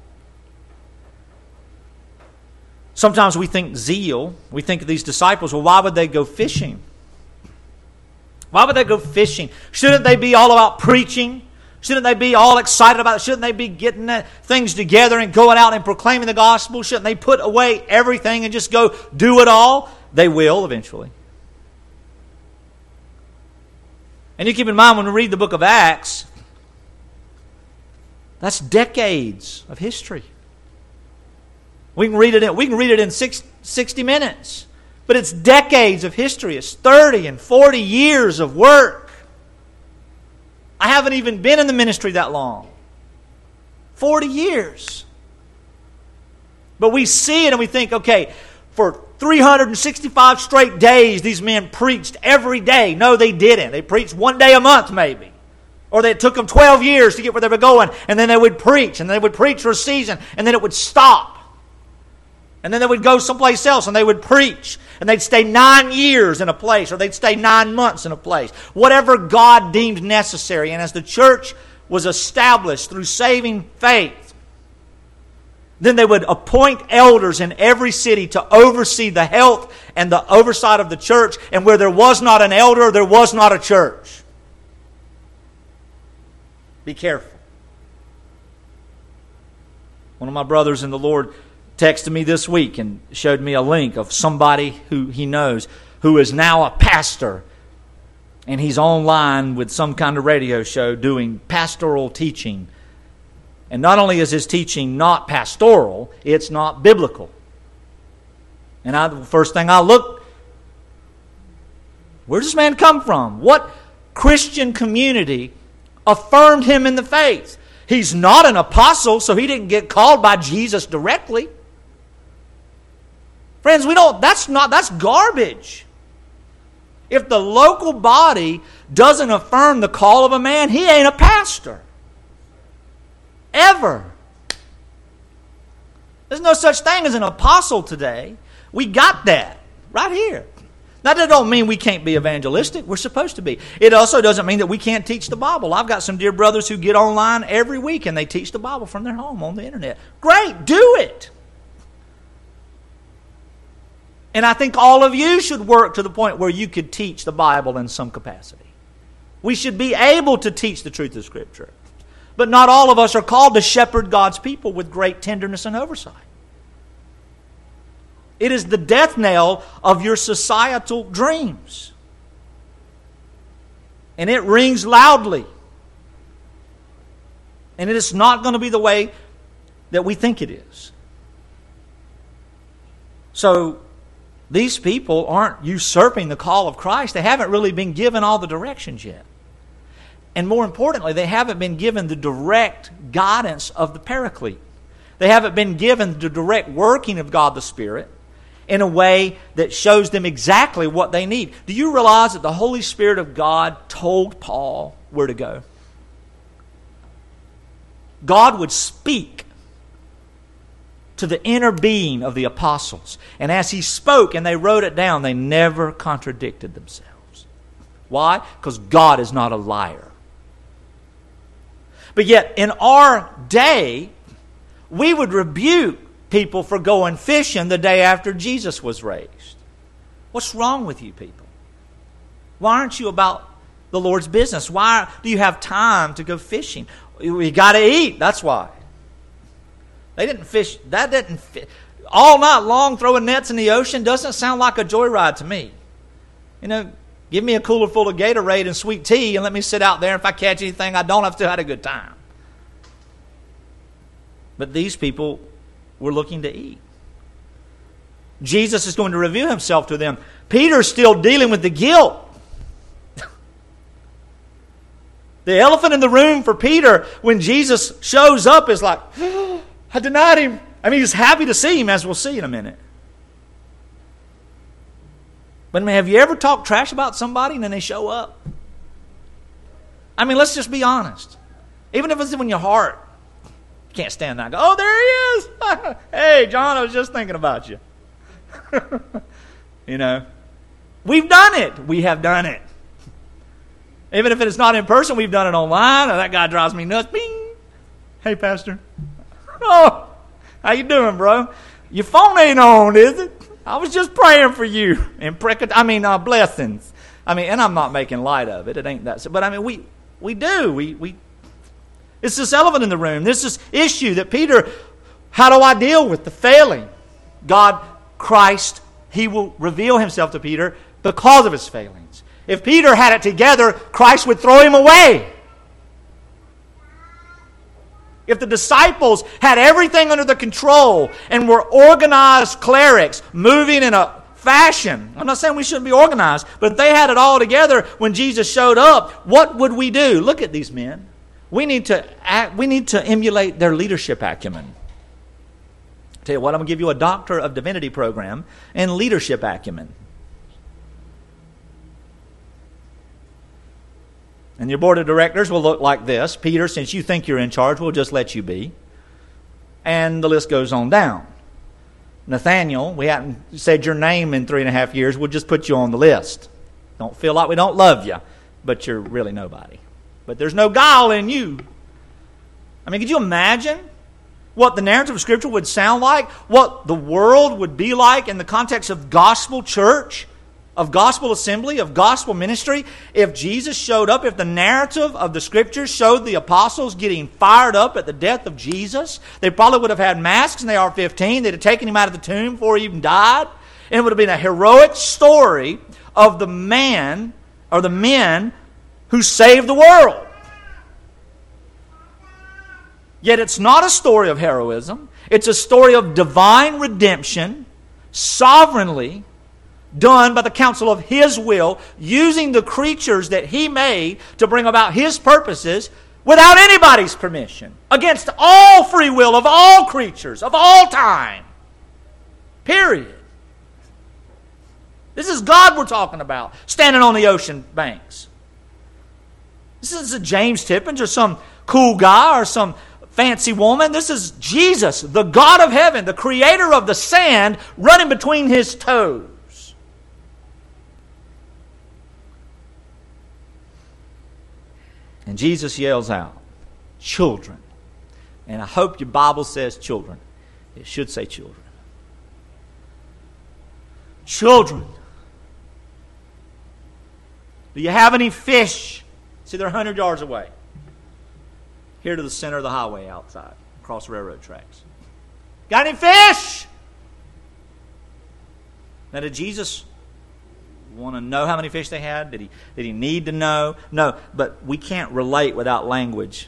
Sometimes we think zeal. We think of these disciples, well, why would they go fishing? Why would they go fishing? Shouldn't they be all about preaching? Shouldn't they be all excited about it? Shouldn't they be getting things together and going out and proclaiming the gospel? Shouldn't they put away everything and just go do it all? They will eventually. And you keep in mind when we read the book of Acts, that's decades of history. We can read it in, we can read it in six, sixty minutes. But it's decades of history. It's thirty and forty years of work. I haven't even been in the ministry that long. forty years. But we see it and we think, okay, for three hundred sixty-five straight days, these men preached every day. No, they didn't. They preached one day a month maybe. Or they, it took them twelve years to get where they were going. And then they would preach. And they would preach for a season. And then it would stop. And then they would go someplace else and they would preach. And they'd stay nine years in a place, or they'd stay nine months in a place. Whatever God deemed necessary. And as the church was established through saving faith, then they would appoint elders in every city to oversee the health and the oversight of the church. And where there was not an elder, there was not a church. Be careful. One of my brothers in the Lord texted me this week and showed me a link of somebody who he knows who is now a pastor, and he's online with some kind of radio show doing pastoral teaching. And not only is his teaching not pastoral, it's not biblical. And I, the first thing I looked, where does this man come from? What Christian community affirmed him in the faith? He's not an apostle, so he didn't get called by Jesus directly. Friends, we don't, that's not, that's garbage. If the local body doesn't affirm the call of a man, he ain't a pastor. Ever. There's no such thing as an apostle today. We got that right here. Now, that don't mean we can't be evangelistic. We're supposed to be. It also doesn't mean that we can't teach the Bible. I've got some dear brothers who get online every week and they teach the Bible from their home on the internet. Great, do it. And I think all of you should work to the point where you could teach the Bible in some capacity. We should be able to teach the truth of Scripture. But not all of us are called to shepherd God's people with great tenderness and oversight. It is the death knell of your societal dreams. And it rings loudly. And it is not going to be the way that we think it is. So, these people aren't usurping the call of Christ. They haven't really been given all the directions yet. And more importantly, they haven't been given the direct guidance of the Paraclete. They haven't been given the direct working of God the Spirit in a way that shows them exactly what they need. Do you realize that the Holy Spirit of God told Paul where to go? God would speak to the inner being of the apostles. And as He spoke and they wrote it down, they never contradicted themselves. Why? Because God is not a liar. But yet, in our day, we would rebuke people for going fishing the day after Jesus was raised. What's wrong with you people? Why aren't you about the Lord's business? Why do you have time to go fishing? We got to eat, that's why. They didn't fish, that didn't fit. All night long throwing nets in the ocean doesn't sound like a joyride to me. You know, give me a cooler full of Gatorade and sweet tea and let me sit out there. If I catch anything I don't, I've still had a good time. But these people were looking to eat. Jesus is going to reveal Himself to them. Peter's still dealing with the guilt. The elephant in the room for Peter when Jesus shows up is like, oh, I denied Him. I mean, he's happy to see Him, as we'll see in a minute. But I mean, have you ever talked trash about somebody and then they show up? I mean, let's just be honest. Even if it's in your heart, you can't stand that and go, oh, there He is. Hey, John, I was just thinking about you. You know, we've done it. We have done it. Even if it's not in person, we've done it online. Oh, that guy drives me nuts. Bing. Hey, Pastor. Oh, how you doing, bro? Your phone ain't on, is it? I was just praying for you. And I mean, uh, blessings. I mean, and I'm not making light of it. It ain't that. But I mean, we we do. We we. It's this elephant in the room. There's this issue that Peter. How do I deal with the failing? God, Christ, He will reveal Himself to Peter because of his failings. If Peter had it together, Christ would throw him away. If the disciples had everything under the control and were organized clerics moving in a fashion, I'm not saying we shouldn't be organized, but if they had it all together when Jesus showed up, what would we do? Look at these men. We need to act, we need to emulate their leadership acumen. I'll tell you what, I'm going to give you a Doctor of Divinity program in leadership acumen. And your board of directors will look like this. Peter, since you think you're in charge, we'll just let you be. And the list goes on down. Nathaniel, we haven't said your name in three and a half years. We'll just put you on the list. Don't feel like we don't love you, but you're really nobody. But there's no guile in you. I mean, could you imagine what the narrative of Scripture would sound like? What the world would be like in the context of gospel church? Of gospel assembly, of gospel ministry, if Jesus showed up, if the narrative of the Scriptures showed the apostles getting fired up at the death of Jesus, they probably would have had masks in the R fifteen. They'd have taken Him out of the tomb before He even died. And it would have been a heroic story of the man or the men who saved the world. Yet it's not a story of heroism. It's a story of divine redemption, sovereignly done by the counsel of His will, using the creatures that He made to bring about His purposes without anybody's permission, against all free will of all creatures, of all time. Period. This is God we're talking about, standing on the ocean banks. This isn't James Tippins or some cool guy or some fancy woman. This is Jesus, the God of heaven, the creator of the sand, running between His toes. And Jesus yells out, children. And I hope your Bible says children. It should say children. Children. Do you have any fish? See, they're one hundred yards away. Here to the center of the highway outside, across railroad tracks. Got any fish? Now, did Jesus want to know how many fish they had? Did he, did he need to know? No, but we can't relate without language.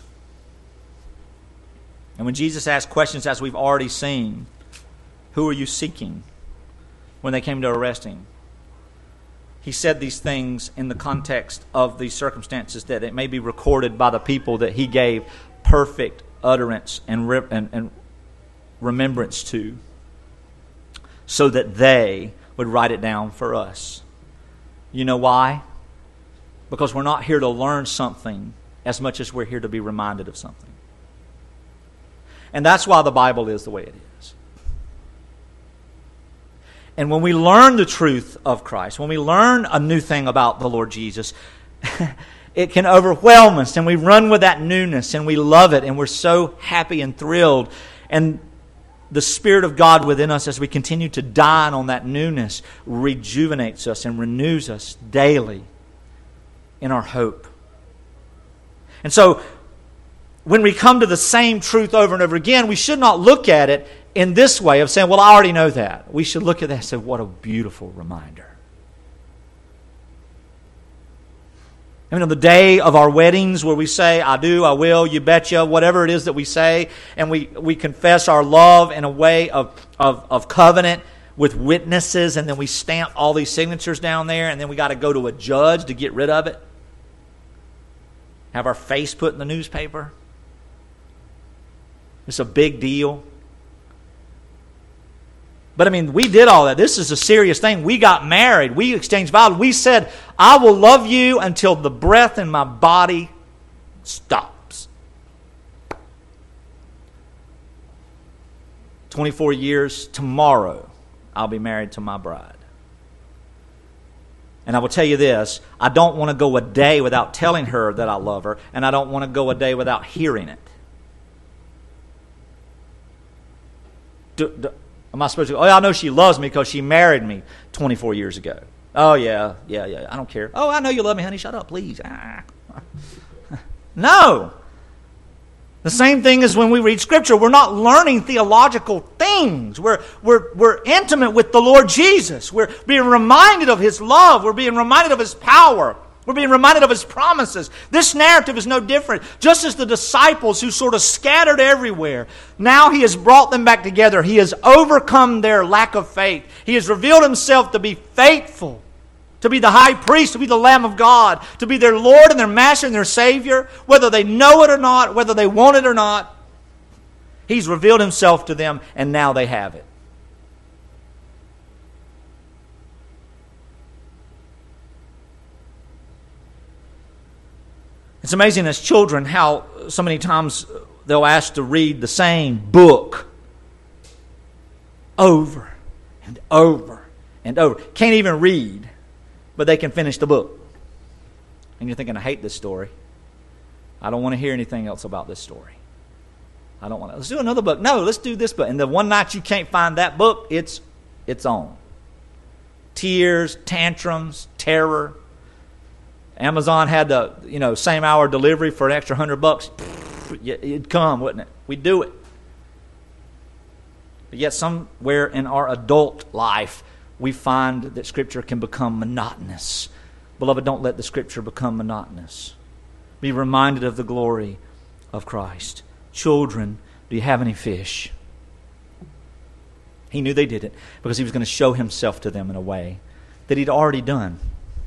And when Jesus asked questions, as we've already seen, who are you seeking? When they came to arrest Him, He said these things in the context of these circumstances, that it may be recorded by the people that He gave perfect utterance and, re- and, and remembrance to, so that they would write it down for us. You know why? Because we're not here to learn something as much as we're here to be reminded of something. And that's why the Bible is the way it is. And when we learn the truth of Christ, when we learn a new thing about the Lord Jesus, it can overwhelm us, and we run with that newness, and we love it, and we're so happy and thrilled. And the Spirit of God within us, as we continue to dine on that newness, rejuvenates us and renews us daily in our hope. And so, when we come to the same truth over and over again, we should not look at it in this way of saying, well, I already know that. We should look at that and say, what a beautiful reminder. I mean, on the day of our weddings where we say, I do, I will, you betcha, whatever it is that we say, and we, we confess our love in a way of, of, of covenant with witnesses, and then we stamp all these signatures down there, and then we got to go to a judge to get rid of it. Have our face put in the newspaper. It's a big deal. But I mean, we did all that. This is a serious thing. We got married. We exchanged vows. We said, I will love you until the breath in my body stops. twenty-four years tomorrow, I'll be married to my bride. And I will tell you this, I don't want to go a day without telling her that I love her, and I don't want to go a day without hearing it. Do, do, am I supposed to go, oh, I know she loves me because she married me twenty-four years ago. Oh, yeah, yeah, yeah, I don't care. Oh, I know you love me, honey, shut up, please. Ah. No. The same thing as when we read Scripture. We're not learning theological things. We're, we're, we're intimate with the Lord Jesus. We're being reminded of His love. We're being reminded of His power. We're being reminded of His promises. This narrative is no different. Just as the disciples who sort of scattered everywhere, now He has brought them back together. He has overcome their lack of faith. He has revealed Himself to be faithful, to be the high priest, to be the Lamb of God, to be their Lord and their Master and their Savior, whether they know it or not, whether they want it or not. He's revealed Himself to them, and now they have it. It's amazing as children how so many times they'll ask to read the same book over and over and over. Can't even read, but they can finish the book. And you're thinking, I hate this story. I don't want to hear anything else about this story. I don't want to. Let's do another book. No, let's do this book. And the one night you can't find that book, it's it's on. Tears, tantrums, terror. Amazon had the, you know, same hour delivery for an extra hundred bucks. It'd come, wouldn't it? We'd do it. But yet somewhere in our adult life, we find that Scripture can become monotonous. Beloved, don't let the Scripture become monotonous. Be reminded of the glory of Christ. Children, do you have any fish? He knew they didn't because He was going to show Himself to them in a way that He'd already done.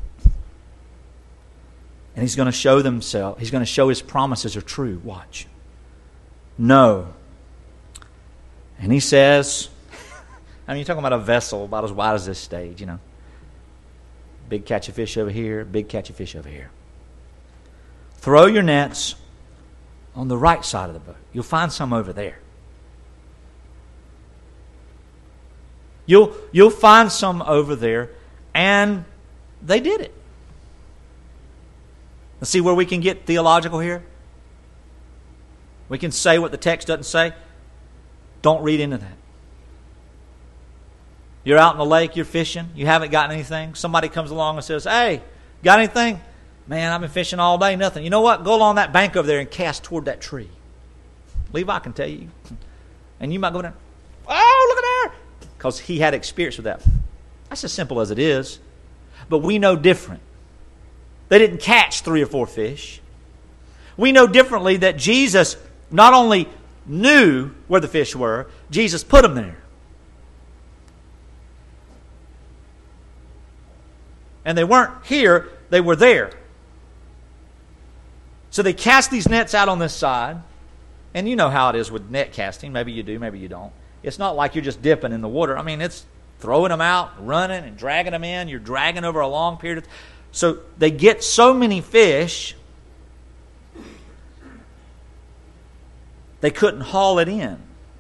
And He's going to show themselves. He's going to show His promises are true. Watch. No. And He says, I mean, you're talking about a vessel about as wide as this stage, you know. Big catch of fish over here, big catch of fish over here. Throw your nets on the right side of the boat. You'll find some over there. You'll, you'll find some over there. And they did it. Let's see where we can get theological here. We can say what the text doesn't say. Don't read into that. You're out in the lake, you're fishing, you haven't gotten anything. Somebody comes along and says, hey, got anything? Man, I've been fishing all day, nothing. You know what? Go along that bank over there and cast toward that tree. Levi can tell you. And you might go down, oh, look at there. Because he had experience with that. That's as simple as it is. But we know different. They didn't catch three or four fish. We know differently that Jesus not only knew where the fish were, Jesus put them there. And they weren't here, they were there. So they cast these nets out on this side. And you know how it is with net casting. Maybe you do, maybe you don't. It's not like you're just dipping in the water. I mean, it's throwing them out, running and dragging them in. You're dragging over a long period of time. So they get so many fish, they couldn't haul it in.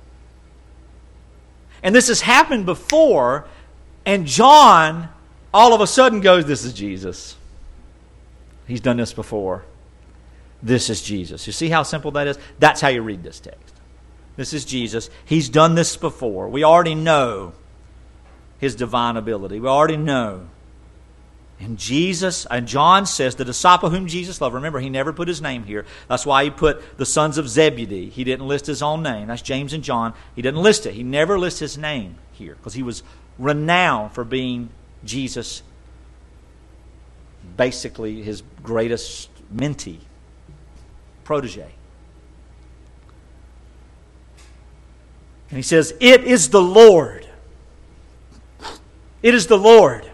And this has happened before, and John all of a sudden goes, this is Jesus. He's done this before. This is Jesus. You see how simple that is? That's how you read this text. This is Jesus. He's done this before. We already know His divine ability. We already know. And Jesus, and John says, the disciple whom Jesus loved, remember, he never put his name here. That's why he put the sons of Zebedee. He didn't list his own name. That's James and John. He didn't list it. He never lists his name here because he was renowned for being Jesus, basically his greatest mentee, protege. And he says, it is the Lord. It is the Lord.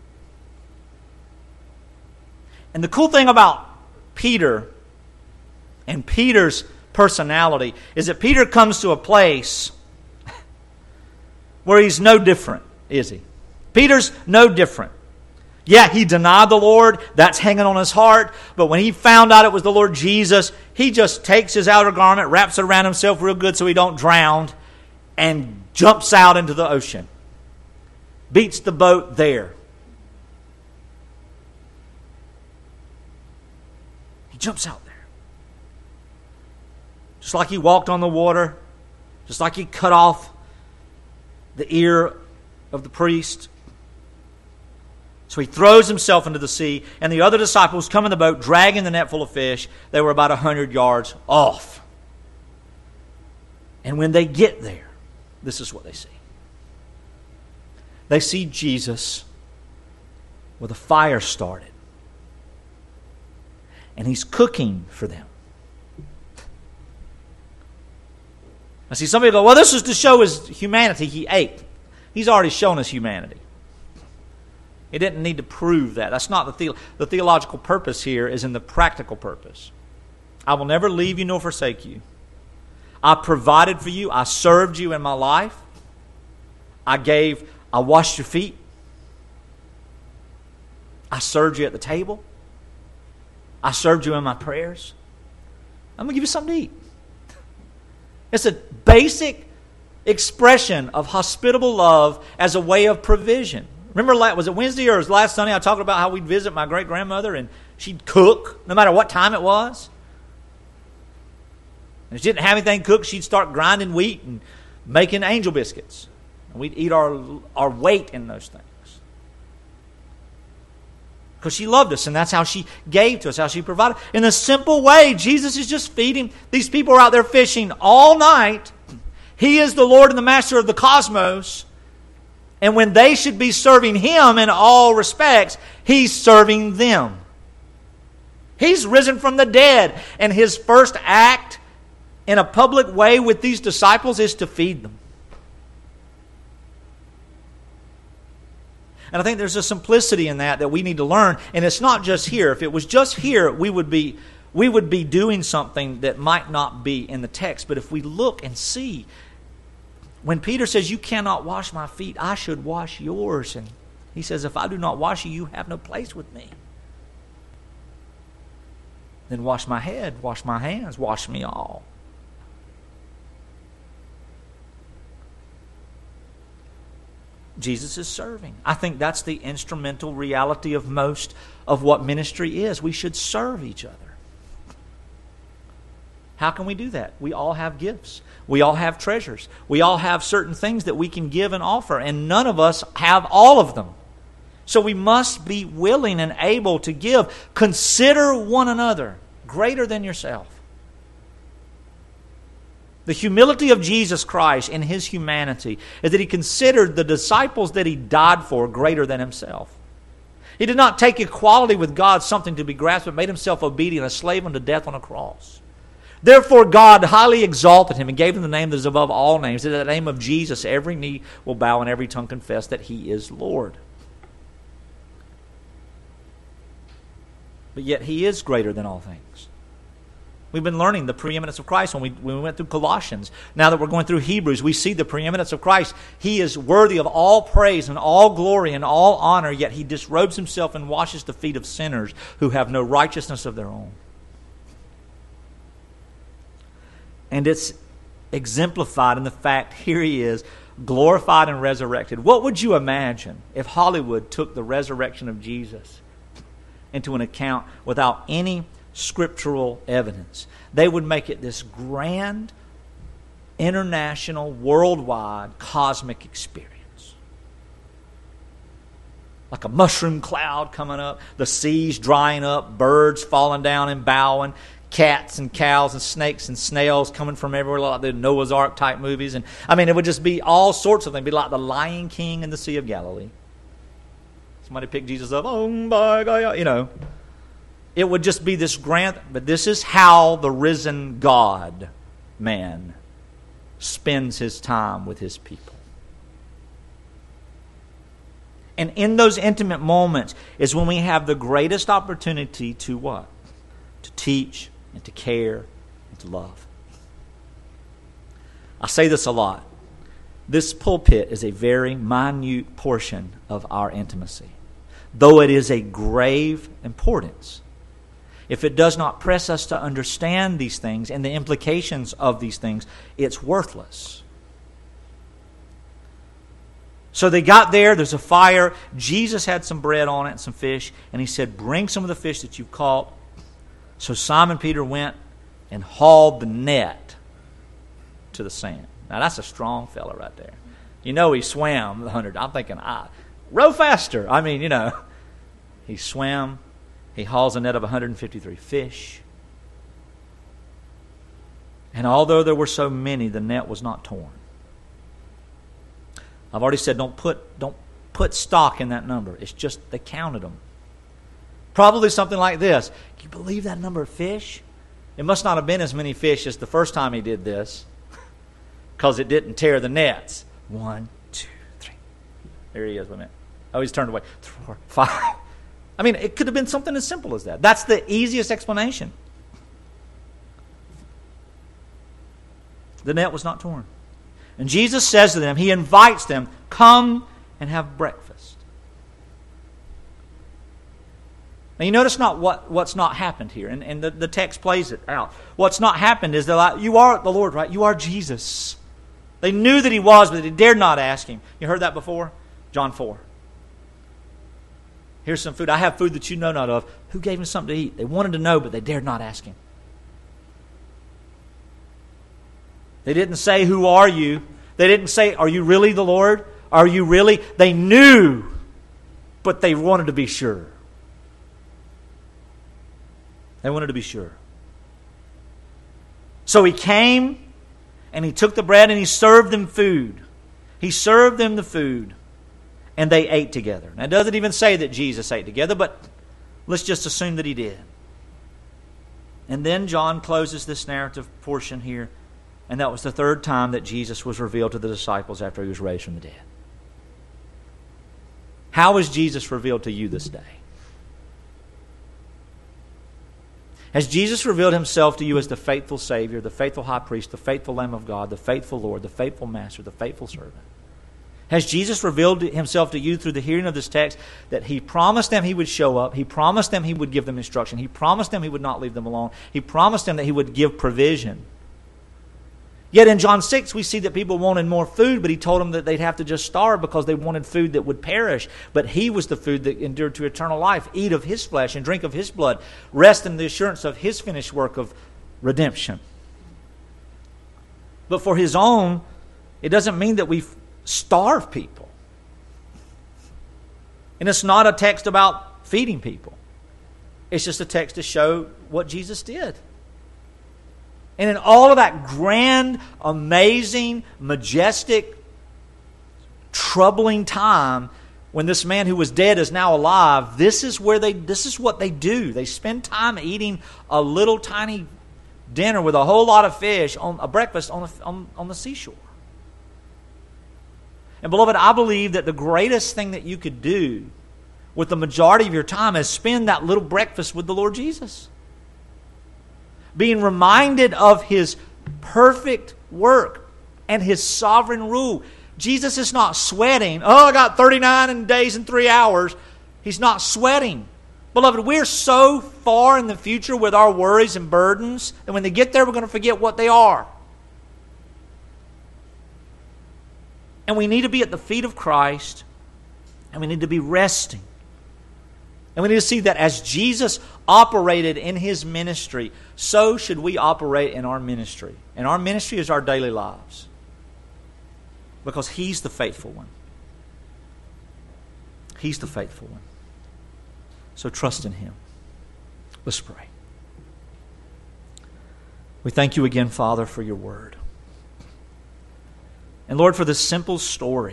And the cool thing about Peter and Peter's personality is that Peter comes to a place where he's no different, is he? Peter's no different. Yeah, he denied the Lord. That's hanging on his heart. But when he found out it was the Lord Jesus, he just takes his outer garment, wraps it around himself real good so he don't drown, and jumps out into the ocean. Beats the boat there. He jumps out there. Just like he walked on the water. Just like he cut off the ear of the priest. So he throws himself into the sea, and the other disciples come in the boat, dragging the net full of fish. They were about a hundred yards off. And when they get there, this is what they see. They see Jesus with a fire started. And he's cooking for them. I see some people go, well, this is to show his humanity. He ate. He's already shown his humanity. He didn't need to prove that. That's not the, the the theological purpose here is in the practical purpose. I will never leave you nor forsake you. I provided for you. I served you in my life. I gave, I washed your feet. I served you at the table. I served you in my prayers. I'm going to give you something to eat. It's a basic expression of hospitable love as a way of provision. Remember, was it Wednesday or was it last Sunday I talked about how we'd visit my great-grandmother and she'd cook no matter what time it was? And if she didn't have anything cooked, she'd start grinding wheat and making angel biscuits. And we'd eat our, our weight in those things. Because she loved us, and that's how she gave to us, how she provided. In a simple way, Jesus is just feeding. These people are out there fishing all night. He is the Lord and the Master of the cosmos. And when they should be serving Him in all respects, He's serving them. He's risen from the dead. And His first act in a public way with these disciples is to feed them. And I think there's a simplicity in that that we need to learn. And it's not just here. If it was just here, we would be we would be doing something that might not be in the text. But if we look and see, when Peter says, you cannot wash my feet, I should wash yours. And he says, if I do not wash you, you have no place with me. Then wash my head, wash my hands, wash me all. Jesus is serving. I think that's the instrumental reality of most of what ministry is. We should serve each other. How can we do that? We all have gifts. We all have treasures. We all have certain things that we can give and offer, and none of us have all of them. So we must be willing and able to give. Consider one another greater than yourself. The humility of Jesus Christ in His humanity is that He considered the disciples that He died for greater than Himself. He did not take equality with God something to be grasped, but made Himself obedient, a slave unto death on a cross. Therefore God highly exalted Him and gave Him the name that is above all names. In the name of Jesus, every knee will bow and every tongue confess that He is Lord. But yet He is greater than all things. We've been learning the preeminence of Christ when we, when we went through Colossians. Now that we're going through Hebrews, we see the preeminence of Christ. He is worthy of all praise and all glory and all honor, yet He disrobes Himself and washes the feet of sinners who have no righteousness of their own. And it's exemplified in the fact, here He is, glorified and resurrected. What would you imagine if Hollywood took the resurrection of Jesus into an account without any scriptural evidence? They would make it this grand, international, worldwide, cosmic experience. Like a mushroom cloud coming up, the seas drying up, birds falling down and bowing, cats and cows and snakes and snails coming from everywhere, like the Noah's Ark type movies. And I mean, it would just be all sorts of things. It'd be like the Lion King in the Sea of Galilee. Somebody picked Jesus up, oh my God, you know. It would just be this grand, but this is how the risen God, man, spends His time with His people. And in those intimate moments is when we have the greatest opportunity to what? To teach and to care and to love. I say this a lot. This pulpit is a very minute portion of our intimacy, though it is a grave importance. If it does not press us to understand these things and the implications of these things, it's worthless. So they got there, there's a fire. Jesus had some bread on it and some fish, and He said, bring some of the fish that you've caught. So Simon Peter went and hauled the net to the sand. Now that's a strong fella right there. You know he swam the hundred. I'm thinking, ah, row faster. I mean, you know. He swam. He hauls a net of one hundred fifty-three fish. And although there were so many, the net was not torn. I've already said don't put don't put stock in that number. It's just they counted them. Probably something like this. Can you believe that number of fish? It must not have been as many fish as the first time he did this, because it didn't tear the nets. One, two, three. There he is. Wait a minute. Oh, he's turned away. Four, five. I mean, it could have been something as simple as that. That's the easiest explanation. The net was not torn. And Jesus says to them, He invites them, come and have breakfast. Now you notice not what, what's not happened here, and, and the, the text plays it out. What's not happened is they're like, you are the Lord, right? You are Jesus. They knew that He was, but they dared not ask Him. You heard that before? John four. Here's some food. I have food that you know not of. Who gave Him something to eat? They wanted to know, but they dared not ask Him. They didn't say, who are you? They didn't say, are you really the Lord? Are you really? They knew, but they wanted to be sure. They wanted to be sure. So He came and He took the bread and He served them food. He served them the food and they ate together. Now it doesn't even say that Jesus ate together, but let's just assume that He did. And then John closes this narrative portion here, and that was the third time that Jesus was revealed to the disciples after He was raised from the dead. How is Jesus revealed to you this day? Has Jesus revealed Himself to you as the faithful Savior, the faithful High Priest, the faithful Lamb of God, the faithful Lord, the faithful Master, the faithful servant? Has Jesus revealed Himself to you through the hearing of this text that He promised them He would show up, He promised them He would give them instruction, He promised them He would not leave them alone, He promised them that He would give provision? Yet in John six, we see that people wanted more food, but He told them that they'd have to just starve because they wanted food that would perish. But He was the food that endured to eternal life. Eat of His flesh and drink of His blood. Rest in the assurance of His finished work of redemption. But for His own, it doesn't mean that we starve people. And it's not a text about feeding people. It's just a text to show what Jesus did. And in all of that grand, amazing, majestic, troubling time, when this man who was dead is now alive, this is where they this is what they do. They spend time eating a little tiny dinner with a whole lot of fish on a breakfast on, a, on, on the seashore. And beloved, I believe that the greatest thing that you could do with the majority of your time is spend that little breakfast with the Lord Jesus. Being reminded of His perfect work and His sovereign rule. Jesus is not sweating. Oh, I got thirty-nine days and three hours. He's not sweating. Beloved, we're so far in the future with our worries and burdens that when they get there, we're going to forget what they are. And we need to be at the feet of Christ, and we need to be resting. And we need to see that as Jesus operated in His ministry, so should we operate in our ministry. And our ministry is our daily lives. Because He's the faithful one. He's the faithful one. So trust in Him. Let's pray. We thank You again, Father, for Your word. And Lord, for this simple story.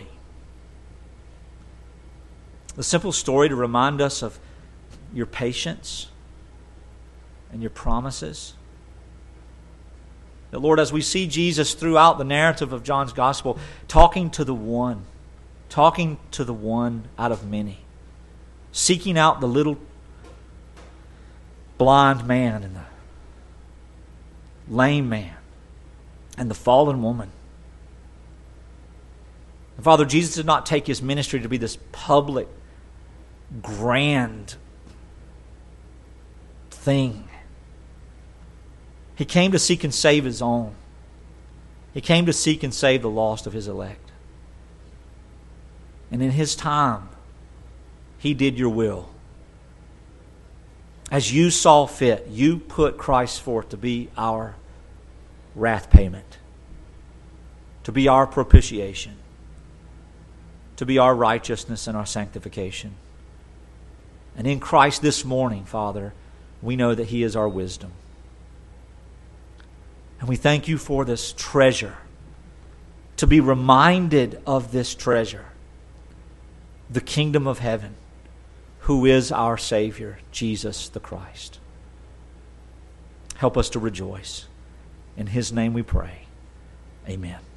The simple story to remind us of Your patience and Your promises. That, Lord, as we see Jesus throughout the narrative of John's Gospel, talking to the one, talking to the one out of many, seeking out the little blind man and the lame man and the fallen woman. And Father, Jesus did not take His ministry to be this public, grand thing. He came to seek and save His own. He came to seek and save the lost of His elect. And in His time, He did Your will. As You saw fit, You put Christ forth to be our wrath payment, to be our propitiation, to be our righteousness and our sanctification. And in Christ this morning, Father, we know that He is our wisdom. And we thank You for this treasure, to be reminded of this treasure, the kingdom of heaven, who is our Savior, Jesus the Christ. Help us to rejoice. In His name we pray. Amen.